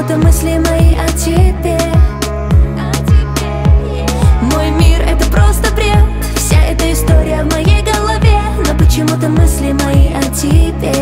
почему-то мысли мои о тебе. Мой мир — это просто бред, вся эта история в моей голове, но почему-то мысли мои о тебе.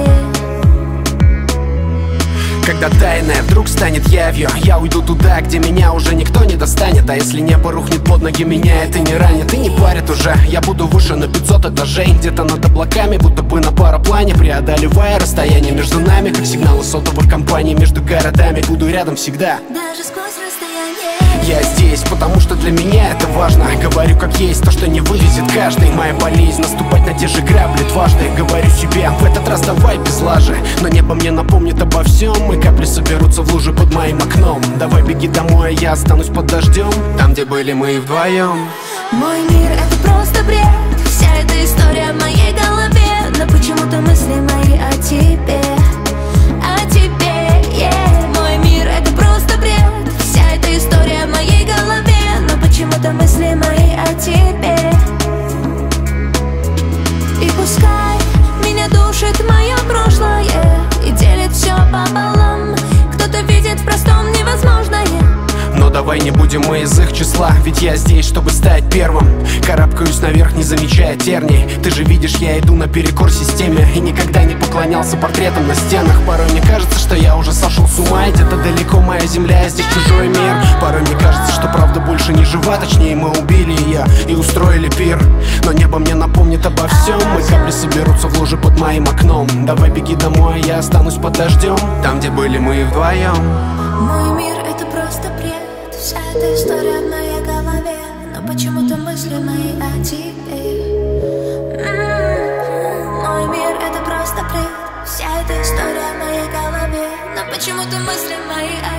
Когда тайное вдруг станет явью, я уйду туда, где меня уже никто не достанет. А если небо рухнет под ноги, меня это не ранит и не парит уже. Я буду выше на 500 этажей, где-то над облаками, будто бы на параплане, преодолевая расстояние между нами, как сигналы сотовых компаний между городами. Буду рядом всегда, даже сквозь расстояние. Я здесь, потому что для меня это важно. Говорю как есть, то, что не вывезет каждый. Моя болезнь — наступать на те же грабли дважды. Говорю себе, в этот раз давай без лажи. Но небо мне напомнит обо всем, и капли соберутся в лужи под моим окном. Давай беги домой, а я останусь под дождем, там, где были мы вдвоем. Мой мир — это просто бред, вся эта история в моей голове, но почему-то мысли мои о тебе, о тебе, yeah. Мой мир — это просто бред, вся эта история в моей голове, но почему-то мысли мои о тебе. И пускай меня душит мое прошлое и делит все пополам, кто-то видит в простом невозможное. Но давай не будем мы из их числа, ведь я здесь, чтобы стать первым. Карабкаюсь наверх, не замечая терний. Ты же видишь, я иду наперекор системе и никогда не поклонялся портретам на стенах. Порой мне кажется, что я уже сошел с ума, и где-то далеко моя земля, а здесь чужой мир. Порой мне кажется, что правда больше не жива, точнее мы убили ее и устроили пир. Но небо мне напомнит обо всем, и капли соберутся в луже под моим окном. Давай беги домой, а я останусь под дождем, там, где были мы вдвоем. Мой мир — это просто бред, вся эта история в моей голове, но почему-то мысли мои о тебе. Мой мир — это просто бред, вся эта история в моей голове, но почему-то мысли мои о